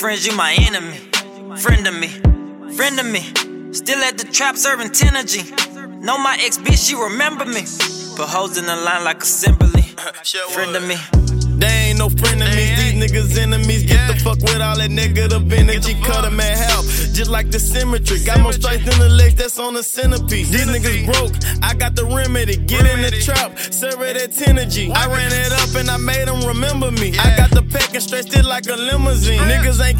Friends, you my enemy. Friend of me. Friend of me. Still at the trap serving Tenergy. Know my ex bitch, she remember me. Put hoes in the line like assembly. Friend of me. They ain't no friend of me, these niggas enemies. Get the fuck with all that negative energy. Cut them in half, just like the symmetry. Got more strength in the legs, that's on the centerpiece. These niggas broke, I got the remedy. Get in the trap, serve it at Tenergy. I ran it up and I made them remember me. I got the pack and stretched it like a limousine. Niggas ain't